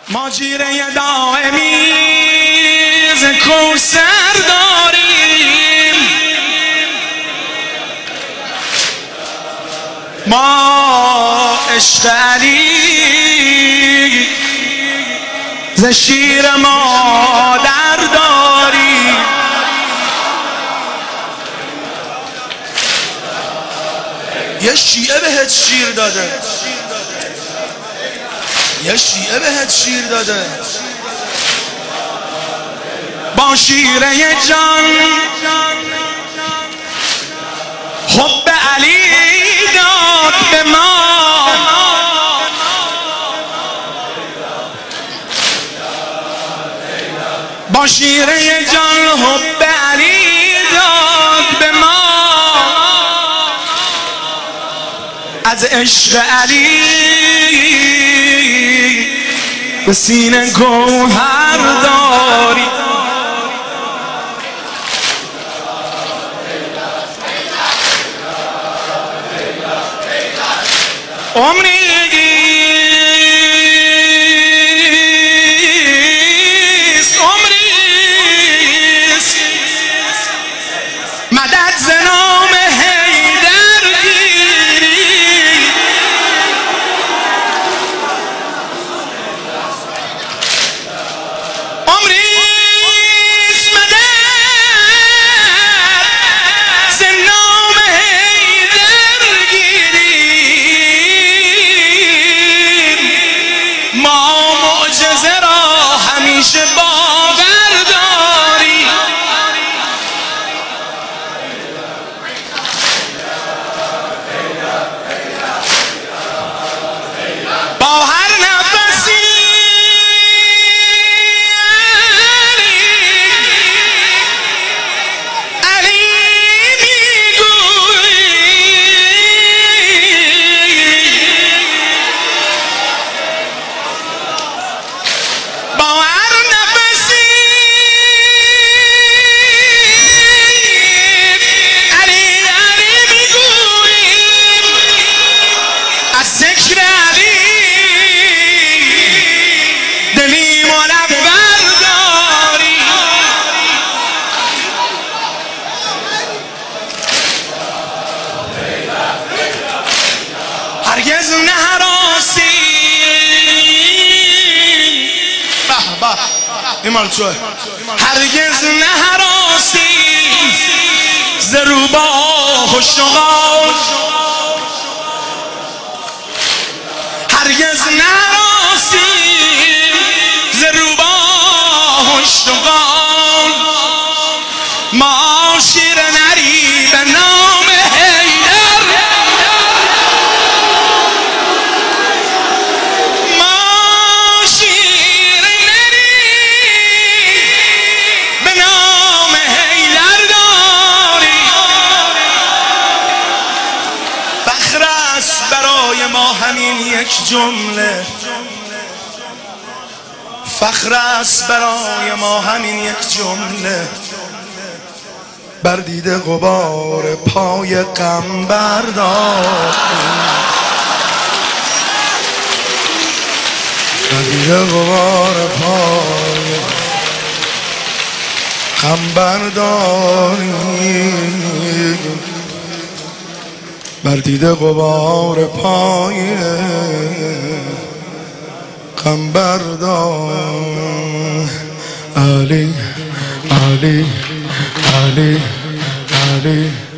ما جیره دائمی ز کوثر داریم، ما عشق علی ز شیر مادر داریم. یه شیعه بهت شیر داده، یه شیعه بهت شیر داده، با شیره جان حب علی داد به ما. با شیره جان حب علی داد به ما. از عشق علی به سینه گوهر داری. عمریست عمریست مدد ز نام حیدر گیری. عمریست مدد ز نام حیدر گیری. ما معجزه را همیشه باور داریم. با هر نفسی علی هرگز نهراسی. این مال توه. هرگز نهراسی ز روباه و شغال. هرگز نهراسی ز روباه و شغال. ما شیر نری به نام حیدر. ما شیر نری به نام حیدر داریم. فخر است برای ما همین یک جمله. فخر است برای ما همین یک جمله. بر دیده غبار پای غم برداریم. بر دیده غبار پای غم برداریم. بر دیده غبار پای غم بردار. علی علی علی علی